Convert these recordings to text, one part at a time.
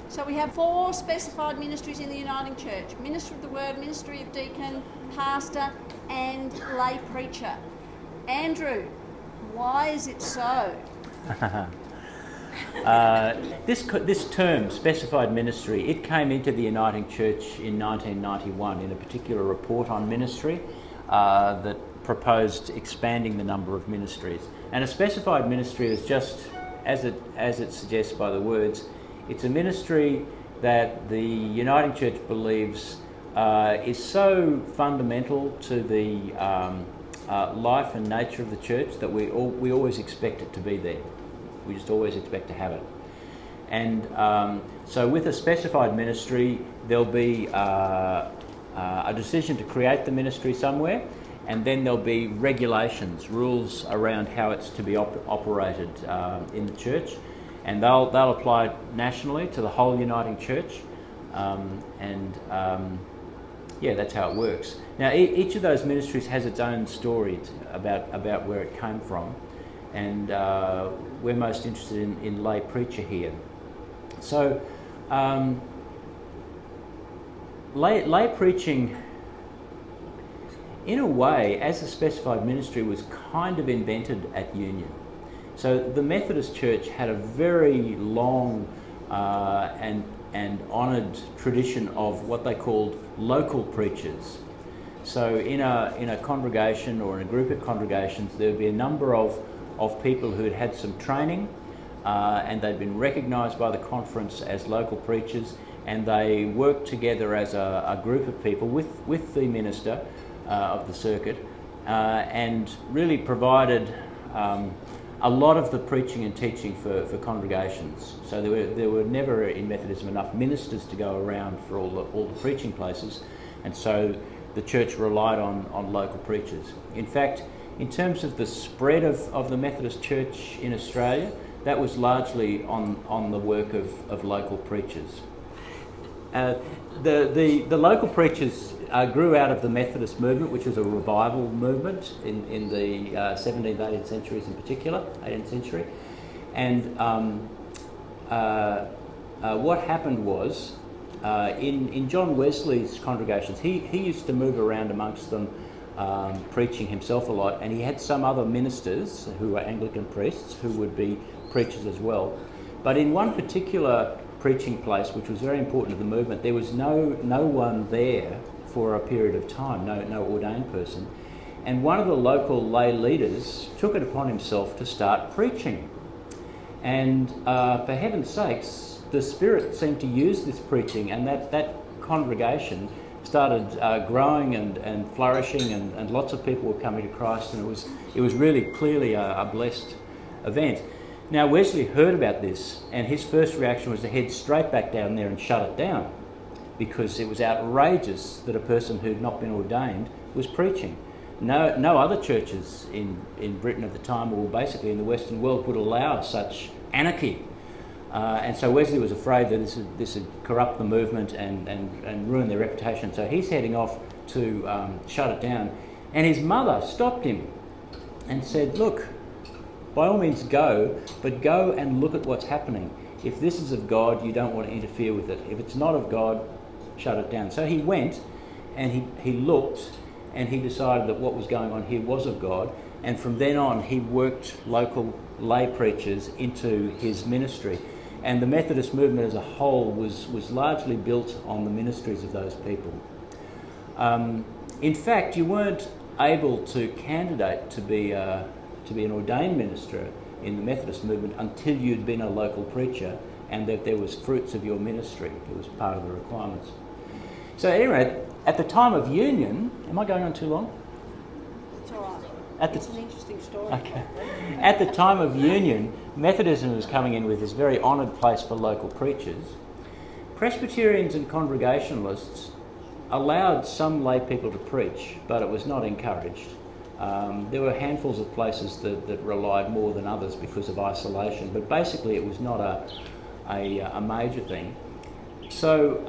So we have 4 specified ministries in the Uniting Church: minister of the word, ministry of deacon, pastor and lay preacher. Andrew, why is it so? This term, specified ministry, it came into the Uniting Church in 1991 in a particular report on ministry that proposed expanding the number of ministries. And a specified ministry is just, as it suggests by the words, it's a ministry that the Uniting Church believes is so fundamental to the life and nature of the church that we always expect it to be there. We just always expect to have it. And so with a specified ministry, there'll be a decision to create the ministry somewhere, and then there'll be regulations, rules around how it's to be operated in the church. And they'll apply nationally to the whole Uniting Church. Yeah, that's how it works. Now, each of those ministries has its own story about where it came from. And we're most interested in lay preacher here. So, lay preaching, in a way, as a specified ministry, was kind of invented at Union. So the Methodist Church had a very long and honoured tradition of what they called local preachers. So in a congregation or in a group of congregations, there would be a number of people who had had some training and they'd been recognised by the conference as local preachers, and they worked together as a group of people with the minister of the circuit and really provided a lot of the preaching and teaching for congregations. So there were never in Methodism enough ministers to go around for all the preaching places, and so the church relied on local preachers. In fact, in terms of the spread of the Methodist Church in Australia, that was largely on the work of local preachers. The local preachers grew out of the Methodist movement, which was a revival movement in the 17th, 18th centuries in particular, 18th century. And what happened was, in John Wesley's congregations, he used to move around amongst them preaching himself a lot, and he had some other ministers who were Anglican priests who would be preachers as well. But in one particular preaching place, which was very important to the movement, there was no one there for a period of time, no ordained person. And one of the local lay leaders took it upon himself to start preaching. And for heaven's sakes, the Spirit seemed to use this preaching, and that congregation started growing and flourishing, and lots of people were coming to Christ, and it was really clearly a blessed event. Now, Wesley heard about this, and his first reaction was to head straight back down there and shut it down, because it was outrageous that a person who'd not been ordained was preaching. No other churches in Britain at the time, or basically in the Western world, would allow such anarchy. And so Wesley was afraid that this would corrupt the movement and ruin their reputation. So he's heading off to shut it down. And his mother stopped him and said, "Look, by all means go, but go and look at what's happening. If this is of God, you don't want to interfere with it. If it's not of God, shut it down." So he went and he looked, and he decided that what was going on here was of God. And from then on, he worked local lay preachers into his ministry. And the Methodist movement as a whole was largely built on the ministries of those people. In fact, you weren't able to candidate to be an ordained minister in the Methodist movement until you'd been a local preacher and that there was fruits of your ministry. It was part of the requirements. So anyway, at the time of Union, am I going on too long? It's all right. It's an interesting story. Okay. At the time of Union, Methodism was coming in with this very honoured place for local preachers. Presbyterians and Congregationalists allowed some lay people to preach, but it was not encouraged. There were handfuls of places that relied more than others because of isolation, but basically it was not a major thing. So,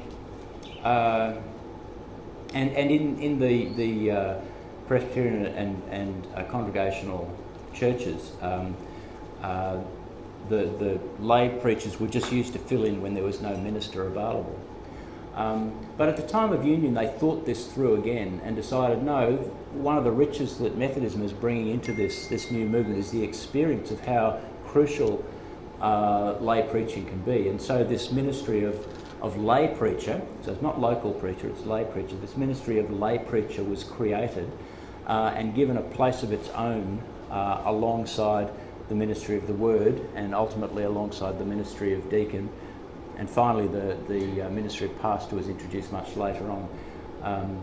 and in the Presbyterian and congregational churches, the lay preachers were just used to fill in when there was no minister available. But at the time of union, they thought this through again and decided, no, one of the riches that Methodism is bringing into this new movement is the experience of how crucial lay preaching can be. And so this ministry of lay preacher, so it's not local preacher, it's lay preacher, this ministry of lay preacher was created and given a place of its own alongside the ministry of the word, and ultimately alongside the ministry of deacon. And finally, the ministry of pastor was introduced much later on.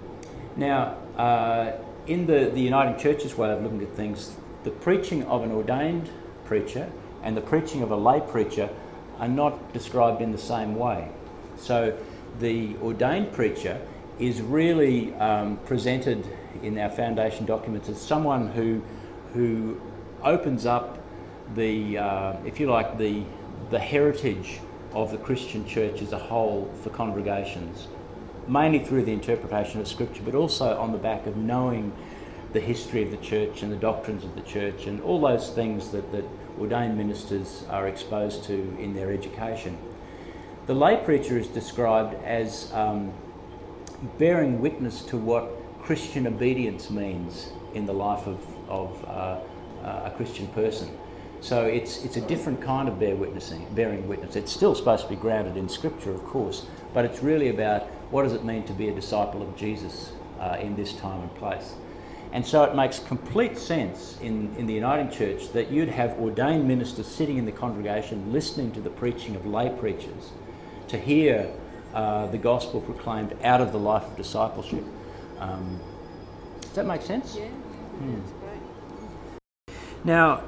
In the Uniting Church's way of looking at things, the preaching of an ordained preacher and the preaching of a lay preacher are not described in the same way. So the ordained preacher is really presented in our foundation documents as someone who opens up the, if you like, the heritage of the Christian church as a whole for congregations, mainly through the interpretation of Scripture, but also on the back of knowing the history of the church and the doctrines of the church and all those things that ordained ministers are exposed to in their education. The lay preacher is described as bearing witness to what Christian obedience means in the life of a Christian person. So it's a different kind of bearing witness. It's still supposed to be grounded in Scripture, of course, but it's really about what does it mean to be a disciple of Jesus in this time and place. And so it makes complete sense in the Uniting Church that you'd have ordained ministers sitting in the congregation listening to the preaching of lay preachers to hear the gospel proclaimed out of the life of discipleship. Does that make sense? Yeah, that's great. Now,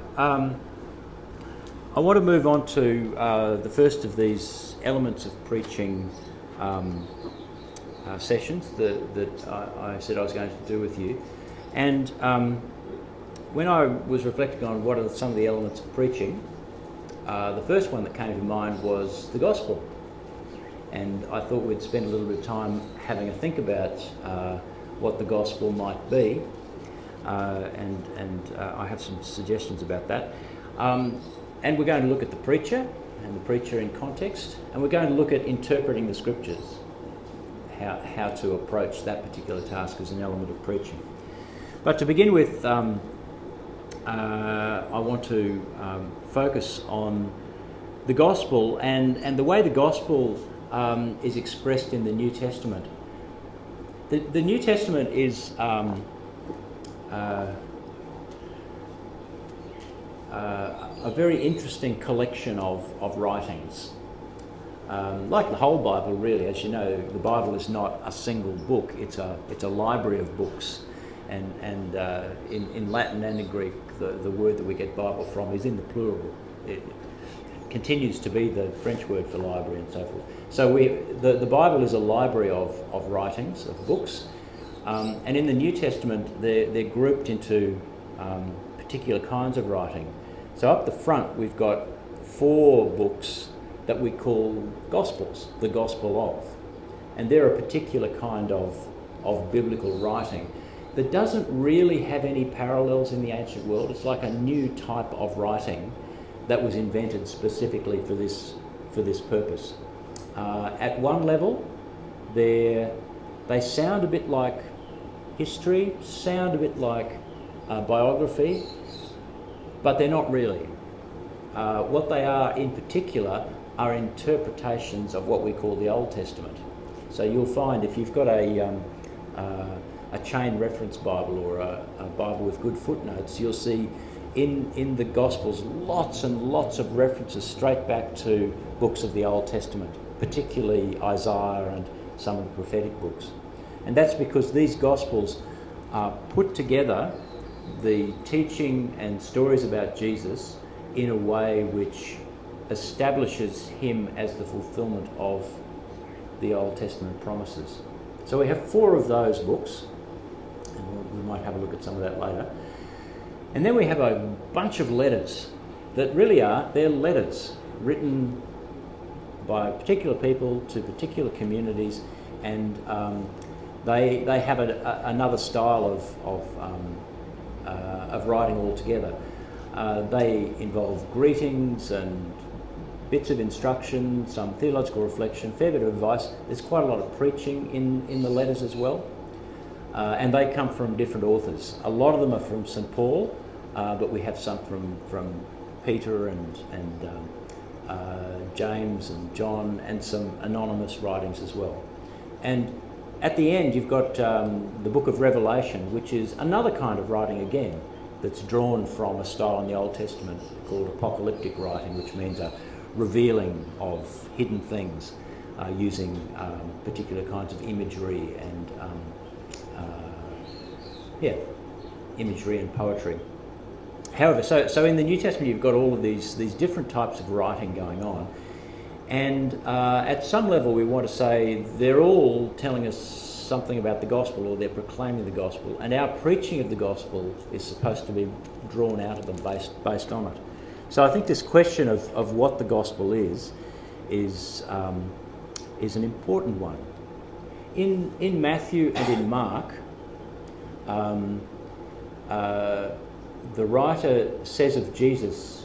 I want to move on to the first of these elements of preaching sessions that I said I was going to do with you. And when I was reflecting on what are some of the elements of preaching, the first one that came to mind was the gospel. And I thought we'd spend a little bit of time having a think about what the gospel might be. And I have some suggestions about that. And we're going to look at the preacher and the preacher in context, and we're going to look at interpreting the Scriptures, how to approach that particular task as an element of preaching. But to begin with, I want to focus on the gospel and the way the gospel is expressed in the New Testament. The New Testament is a very interesting collection of writings. Like the whole Bible, really. As you know, the Bible is not a single book, it's a library of books. And in Latin and in Greek, the word that we get Bible from is in the plural. It continues to be the French word for library and so forth. So the Bible is a library of writings, of books. And in the New Testament, they're grouped into particular kinds of writing. So up the front, we've got 4 books that we call Gospels, the Gospel of. And they're a particular kind of biblical writing that doesn't really have any parallels in the ancient world. It's like a new type of writing that was invented specifically for this purpose. At one level, they sound a bit like history, sound a bit like biography, but they're not really. What they are in particular are interpretations of what we call the Old Testament. So you'll find if you've got a chain reference Bible or a Bible with good footnotes, you'll see in the Gospels lots and lots of references straight back to books of the Old Testament, particularly Isaiah and some of the prophetic books. And that's because these Gospels put together the teaching and stories about Jesus in a way which establishes him as the fulfillment of the Old Testament promises. So we have 4 of those books, and we might have a look at some of that later. And then we have a bunch of letters that really they're letters written by particular people to particular communities, and they have another style of writing altogether. They involve greetings and bits of instruction, some theological reflection, fair bit of advice. There's quite a lot of preaching in the letters as well. And they come from different authors. A lot of them are from St. Paul, but we have some from Peter and James and John, and some anonymous writings as well. And at the end you've got the book of Revelation, which is another kind of writing again, that's drawn from a style in the Old Testament called apocalyptic writing, which means a revealing of hidden things using particular kinds of imagery and imagery and poetry. However, so in the New Testament you've got all of these different types of writing going on, and at some level we want to say they're all telling us something about the gospel, or they're proclaiming the gospel, and our preaching of the gospel is supposed to be drawn out of them based on it. So I think this question of what the gospel is an important one. In Matthew and in Mark, the writer says of Jesus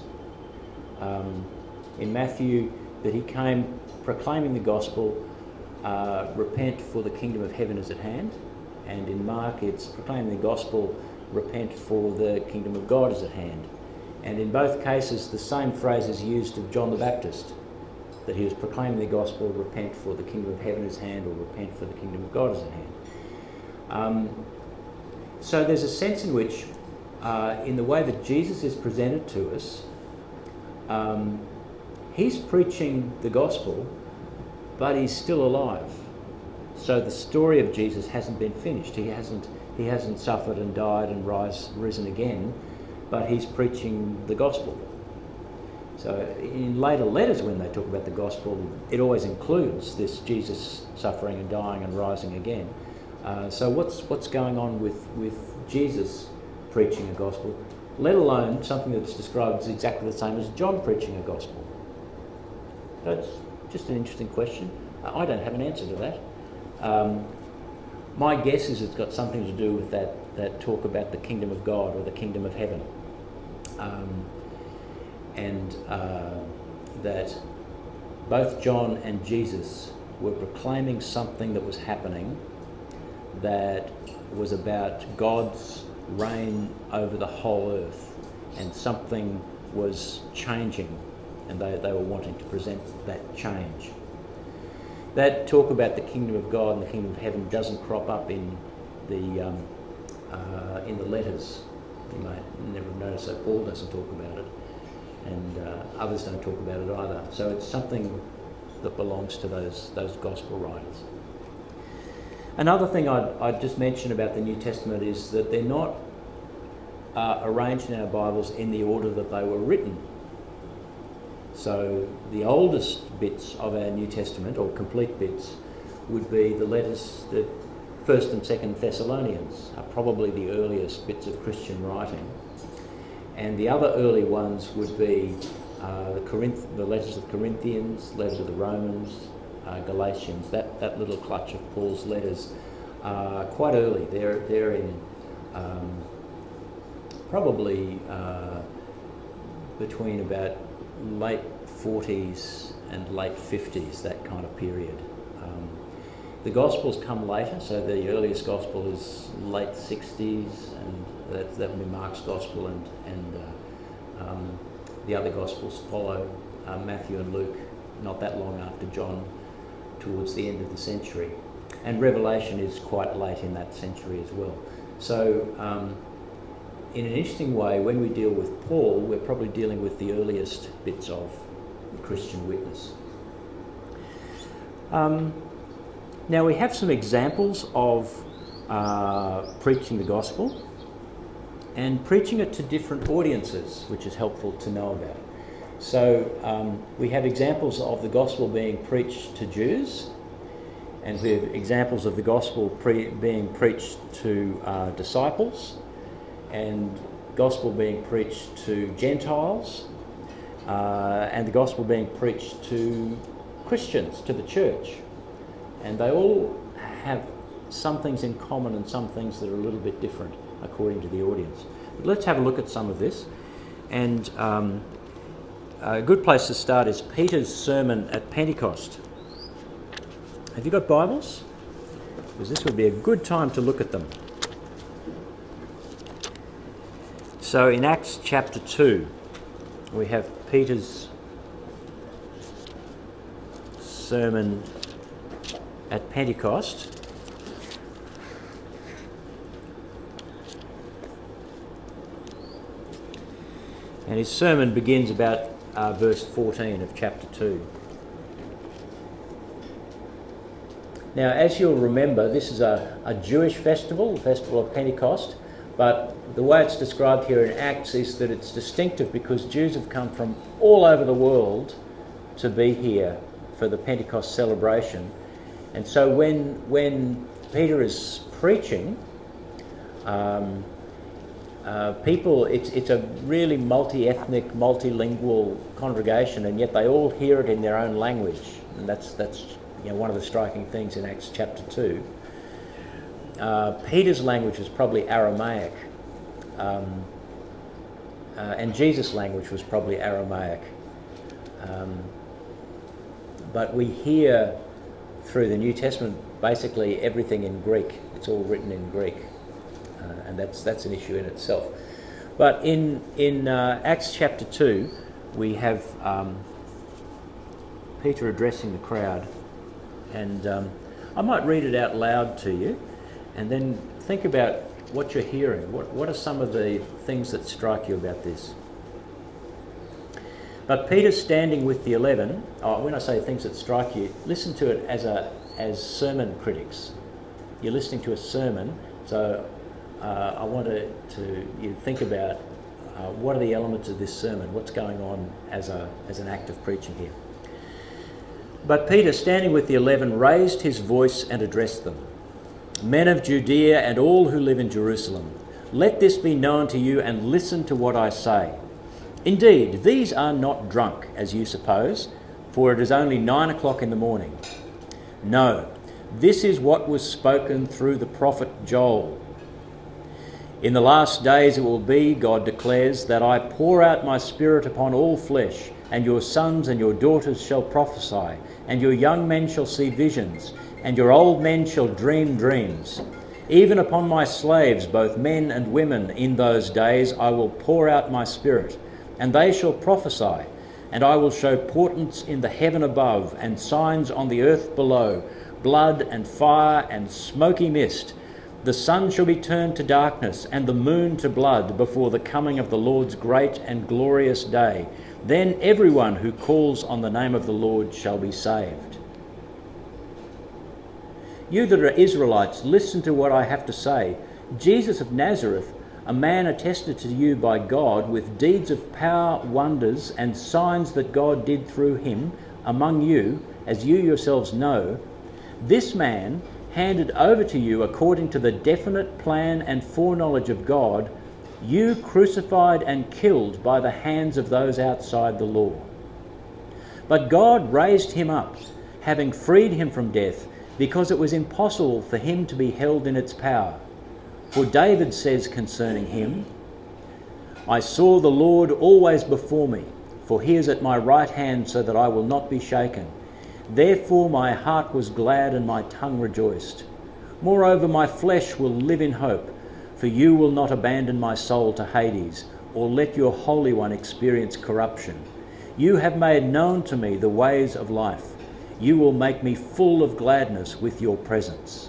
in Matthew that he came proclaiming the gospel, repent for the kingdom of heaven is at hand, and in Mark it's proclaiming the gospel, repent for the kingdom of God is at hand. And in both cases the same phrase is used of John the Baptist, that he was proclaiming the gospel, repent for the kingdom of heaven is at hand, or repent for the kingdom of God is at hand. So there's a sense in which in the way that Jesus is presented to us, he's preaching the gospel, but he's still alive. So the story of Jesus hasn't been finished. He hasn't suffered and died and risen again, but he's preaching the gospel. So in later letters when they talk about the gospel, it always includes this Jesus suffering and dying and rising again. So what's going on with Jesus preaching a gospel, let alone something that's described as exactly the same as John preaching a gospel? That's just an interesting question. I don't have an answer to that. My guess is it's got something to do with that talk about the kingdom of God or the kingdom of heaven. That both John and Jesus were proclaiming something that was happening that was about God's reign over the whole earth, and something was changing, and they were wanting to present that change. That talk about the kingdom of God and the kingdom of heaven doesn't crop up in the letters. You might never notice that Paul doesn't talk about it, and others don't talk about it either. So it's something that belongs to those gospel writers. Another thing I'd just mention about the New Testament is that they're not arranged in our Bibles in the order that they were written. So the oldest bits of our New Testament, or complete bits, would be the letters, the 1st and 2nd Thessalonians are probably the earliest bits of Christian writing. And the other early ones would be the letters of Corinthians, letters of the Romans, Galatians, that little clutch of Paul's letters, quite early. They're in probably between about late 40s and late 50s, that kind of period. The Gospels come later, so the earliest Gospel is late 60s, and that would be Mark's Gospel, and the other Gospels follow, Matthew and Luke, not that long after John, towards the end of the century. And Revelation is quite late in that century as well. So in an interesting way, when we deal with Paul, we're probably dealing with the earliest bits of the Christian witness. Now we have some examples of preaching the gospel and preaching it to different audiences, which is helpful to know about. So we have examples of the gospel being preached to Jews, and we have examples of the gospel being preached to disciples, and gospel being preached to Gentiles, and the gospel being preached to Christians, to the church. And they all have some things in common and some things that are a little bit different according to the audience. But let's have a look at some of this. And a good place to start is Peter's sermon at Pentecost. Have you got Bibles? Because this would be a good time to look at them. So in Acts chapter 2, we have Peter's sermon at Pentecost. And his sermon begins about verse 14 of chapter 2. Now, as you'll remember, this is a Jewish festival, the festival of Pentecost, but the way it's described here in Acts is that it's distinctive because Jews have come from all over the world to be here for the Pentecost celebration. And so when Peter is preaching, people, it's a really multi-ethnic, multilingual congregation, and yet they all hear it in their own language, and that's one of the striking things in Acts chapter 2. Peter's language was probably Aramaic, and Jesus' language was probably Aramaic, but we hear through the New Testament basically everything in Greek. It's all written in Greek. And that's an issue in itself. But in Acts chapter 2, we have Peter addressing the crowd, and I might read it out loud to you, and then think about what you're hearing. What are some of the things that strike you about this? But Peter, standing with the 11, when I say things that strike you, listen to it as sermon critics. You're listening to a sermon, so I want you think about what are the elements of this sermon, what's going on as an act of preaching here. But Peter, standing with the 11, raised his voice and addressed them. Men of Judea and all who live in Jerusalem, let this be known to you and listen to what I say. Indeed, these are not drunk, as you suppose, for it is only 9 o'clock in the morning. No, this is what was spoken through the prophet Joel. In the last days it will be, God declares, that I pour out my Spirit upon all flesh, and your sons and your daughters shall prophesy, and your young men shall see visions, and your old men shall dream dreams. Even upon my slaves, both men and women, in those days I will pour out my Spirit, and they shall prophesy, and I will show portents in the heaven above, and signs on the earth below, blood and fire and smoky mist. The sun shall be turned to darkness and the moon to blood before the coming of the Lord's great and glorious day. Then everyone who calls on the name of the Lord shall be saved. You that are Israelites, listen to what I have to say. Jesus of Nazareth, a man attested to you by God with deeds of power, wonders, and signs that God did through him among you, as you yourselves know, this man handed over to you according to the definite plan and foreknowledge of God, you crucified and killed by the hands of those outside the law. But God raised him up, having freed him from death, because it was impossible for him to be held in its power. For David says concerning him, I saw the Lord always before me, for he is at my right hand so that I will not be shaken. Therefore my heart was glad and my tongue rejoiced. Moreover, my flesh will live in hope, for you will not abandon my soul to Hades, or let your Holy One experience corruption. You have made known to me the ways of life. You will make me full of gladness with your presence.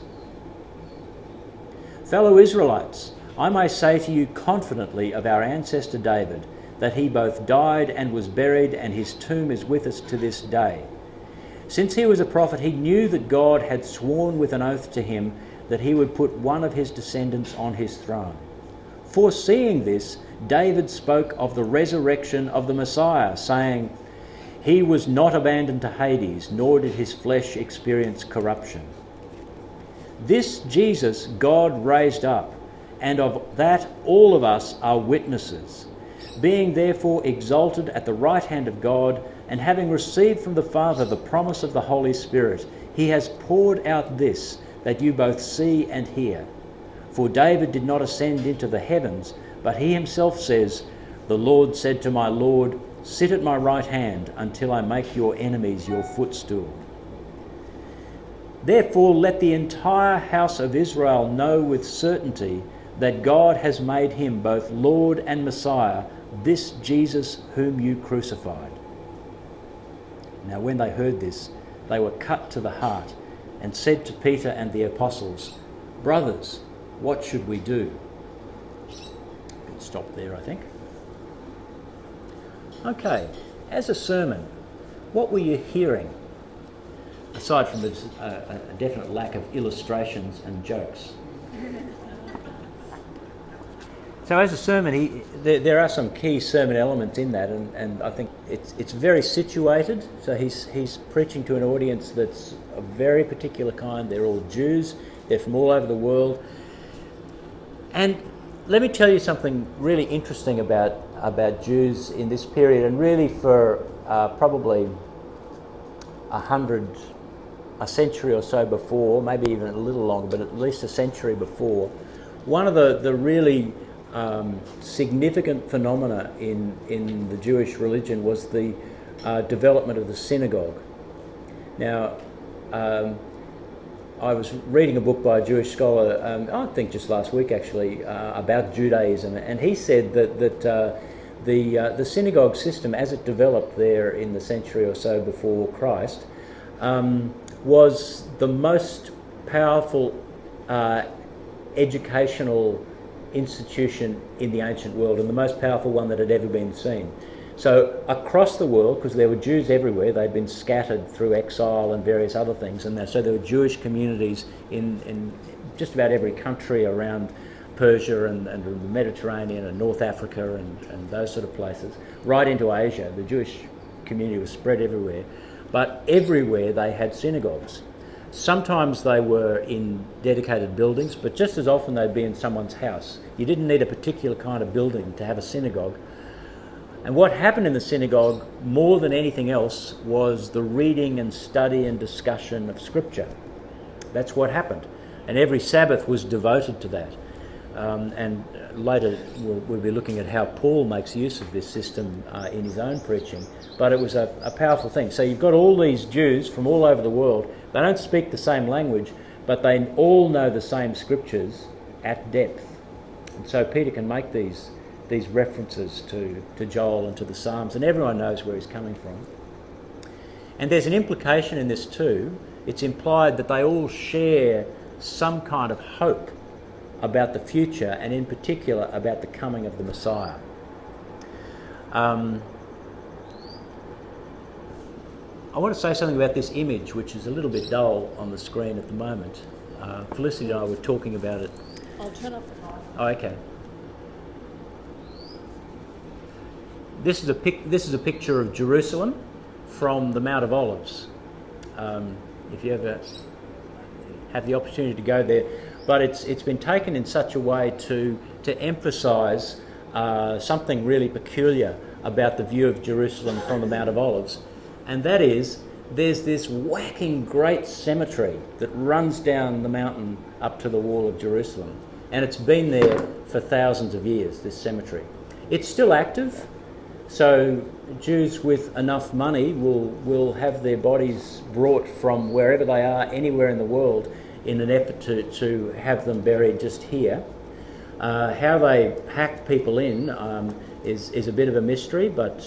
Fellow Israelites, I may say to you confidently of our ancestor David, that he both died and was buried, and his tomb is with us to this day. Since he was a prophet, he knew that God had sworn with an oath to him that he would put one of his descendants on his throne. Foreseeing this, David spoke of the resurrection of the Messiah, saying, he was not abandoned to Hades, nor did his flesh experience corruption. This Jesus God raised up, and of that all of us are witnesses. Being therefore exalted at the right hand of God, and having received from the Father the promise of the Holy Spirit, he has poured out this, that you both see and hear. For David did not ascend into the heavens, but he himself says, The Lord said to my Lord, sit at my right hand until I make your enemies your footstool. Therefore let the entire house of Israel know with certainty that God has made him both Lord and Messiah, this Jesus whom you crucified. Now when they heard this, they were cut to the heart and said to Peter and the apostles, Brothers, what should we do? Stop there, I think. Okay, as a sermon, what were you hearing? Aside from a definite lack of illustrations and jokes. So as a sermon, there are some key sermon elements in that, and I think it's very situated. So he's preaching to an audience that's a very particular kind. They're all Jews. They're from all over the world. And let me tell you something really interesting about Jews in this period, and really for probably a century or so before, maybe even a little longer, but at least a century before. One of the really significant phenomena in the Jewish religion was the development of the synagogue. Now, I was reading a book by a Jewish scholar, I think just last week actually, about Judaism, and he said that the synagogue system, as it developed there in the century or so before Christ, was the most powerful educational institution in the ancient world, and the most powerful one that had ever been seen. So across the world, because there were Jews everywhere, they'd been scattered through exile and various other things, and so there were Jewish communities in just about every country around Persia and the Mediterranean and North Africa and those sort of places, right into Asia. The Jewish community was spread everywhere, but everywhere they had synagogues. Sometimes they were in dedicated buildings, but just as often they'd be in someone's house. You didn't need a particular kind of building to have a synagogue. And what happened in the synagogue, more than anything else, was the reading and study and discussion of Scripture. That's what happened. And every Sabbath was devoted to that. And later we'll be looking at how Paul makes use of this system in his own preaching. But it was a powerful thing. So you've got all these Jews from all over the world. They don't speak the same language, but they all know the same Scriptures at depth. And so Peter can make these references to Joel and to the Psalms, and everyone knows where he's coming from. And there's an implication in this too. It's implied that they all share some kind of hope about the future, and in particular about the coming of the Messiah. I want to say something about this image, which is a little bit dull on the screen at the moment. Felicity and I were talking about it. I'll turn off the light. Oh, okay. This is a picture of Jerusalem from the Mount of Olives. If you ever have the opportunity to go there, but it's been taken in such a way to emphasise something really peculiar about the view of Jerusalem from the Mount of Olives, and that is there's this whacking great cemetery that runs down the mountain up to the wall of Jerusalem, and it's been there for thousands of years, this cemetery. It's still active. So Jews with enough money will have their bodies brought from wherever they are, anywhere in the world, in an effort to have them buried just here. How they pack people in is a bit of a mystery, but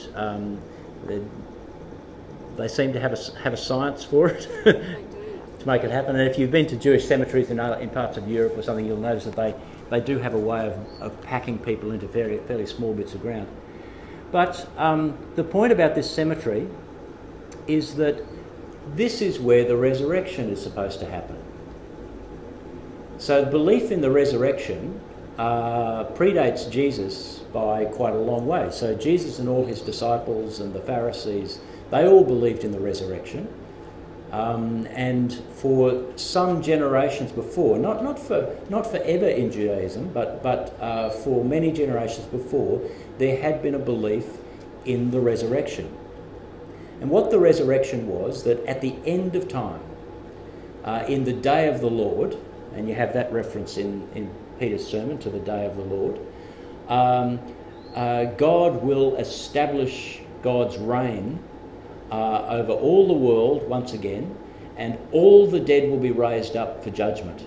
they seem to have a science for it to make it happen. And if you've been to Jewish cemeteries in parts of Europe or something, you'll notice that they do have a way of packing people into fairly small bits of ground. But the point about this cemetery is that this is where the resurrection is supposed to happen. So the belief in the resurrection predates Jesus by quite a long way. So Jesus and all his disciples and the Pharisees, they all believed in the resurrection. And for some generations before, not forever in Judaism, but for many generations before, there had been a belief in the resurrection. And what the resurrection was, that at the end of time, in the day of the Lord, and you have that reference in Peter's sermon to the day of the Lord, God will establish God's reign over all the world once again, and all the dead will be raised up for judgment.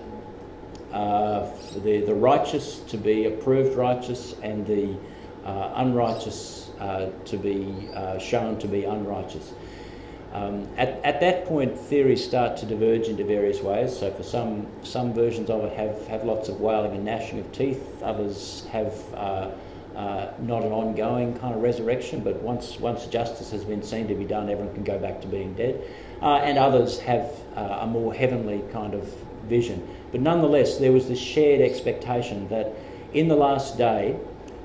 For the righteous to be approved righteous, and the unrighteous to be shown to be unrighteous. At that point, theories start to diverge into various ways. So for some versions of it have lots of wailing and gnashing of teeth. Others have not an ongoing kind of resurrection, but once justice has been seen to be done, everyone can go back to being dead. And others have a more heavenly kind of vision. But nonetheless, there was this shared expectation that in the last day,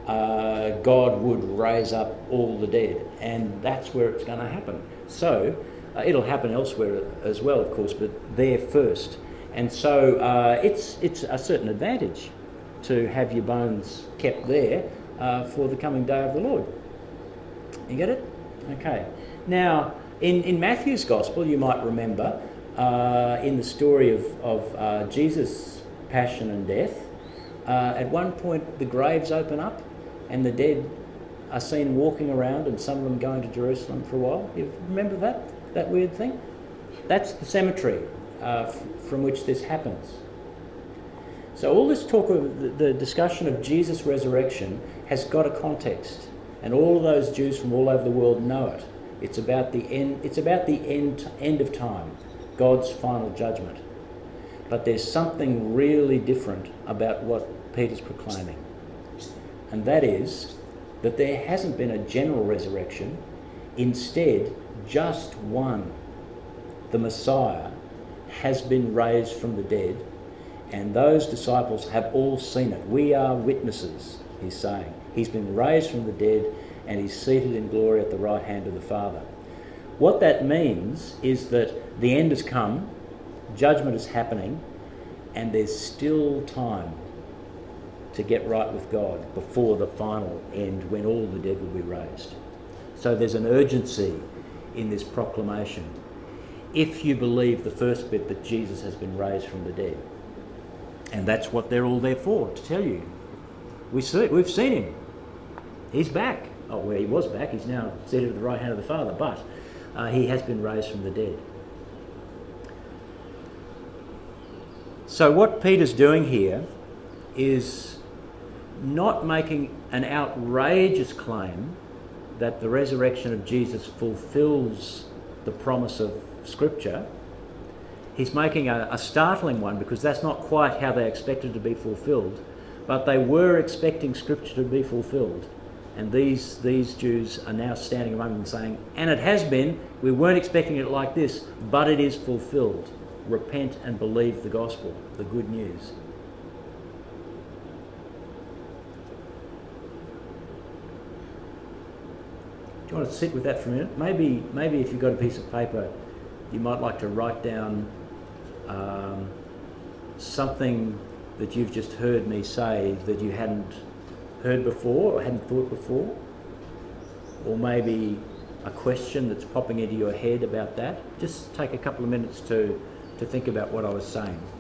God would raise up all the dead, and that's where it's going to happen. So it'll happen elsewhere as well, of course, but there first. And so it's a certain advantage to have your bones kept there for the coming day of the Lord. You get it? Okay. Now, in Matthew's Gospel, you might remember, in the story of Jesus' passion and death, at one point the graves open up and the dead are seen walking around, and some of them going to Jerusalem for a while. You remember that weird thing? That's the cemetery from which this happens. So all this talk of the discussion of Jesus' resurrection has got a context, and all of those Jews from all over the world know it. It's about the end. It's about the end of time, God's final judgment. But there's something really different about what Peter's proclaiming, and that is that there hasn't been a general resurrection. Instead, just one, the Messiah, has been raised from the dead, and those disciples have all seen it. We are witnesses, he's saying. He's been raised from the dead, and he's seated in glory at the right hand of the Father. What that means is that the end has come, judgment is happening, and there's still time to get right with God before the final end, when all the dead will be raised. So there's an urgency in this proclamation, if you believe the first bit that Jesus has been raised from the dead. And that's what they're all there for, to tell you. We've seen him. He's back. Oh, well, he was back. He's now seated at the right hand of the Father, but he has been raised from the dead. So what Peter's doing here is not making an outrageous claim that the resurrection of Jesus fulfills the promise of Scripture. He's making a startling one, because that's not quite how they expected to be fulfilled, but they were expecting Scripture to be fulfilled. And these Jews are now standing among them saying, and it has been, we weren't expecting it like this, but it is fulfilled. Repent and believe the gospel, the good news. Do you want to sit with that for a minute? Maybe if you've got a piece of paper, you might like to write down something that you've just heard me say that you hadn't heard before or hadn't thought before, or maybe a question that's popping into your head about that. Just take a couple of minutes to think about what I was saying.